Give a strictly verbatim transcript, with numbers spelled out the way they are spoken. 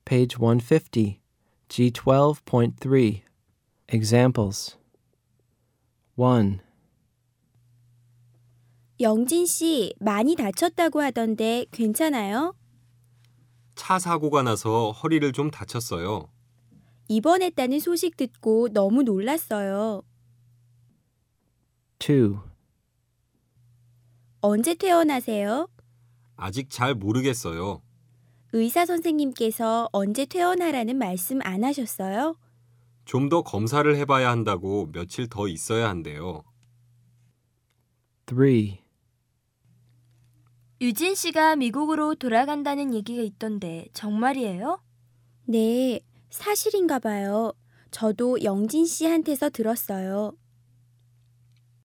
page one fifty, G twelve point three. Examples. one. 영진 씨 많이 다쳤다고 하던데 괜찮아요? 차 사고가 나서 허리를 좀 다쳤어요. 입원했다는 소식 듣고 너무 놀랐어요. two. 언제 퇴원하세요? 아직 잘 모르겠어요. 의사 선생님께서 언제 퇴원하라는 말씀 안 하셨어요? 좀 더 검사를 해봐야 한다고 며칠 더 있어야 한대요. three. 유진 씨가 미국으로 돌아간다는 얘기가 있던데 정말이에요? 네, 사실인가 봐요. 저도 영진 씨한테서 들었어요.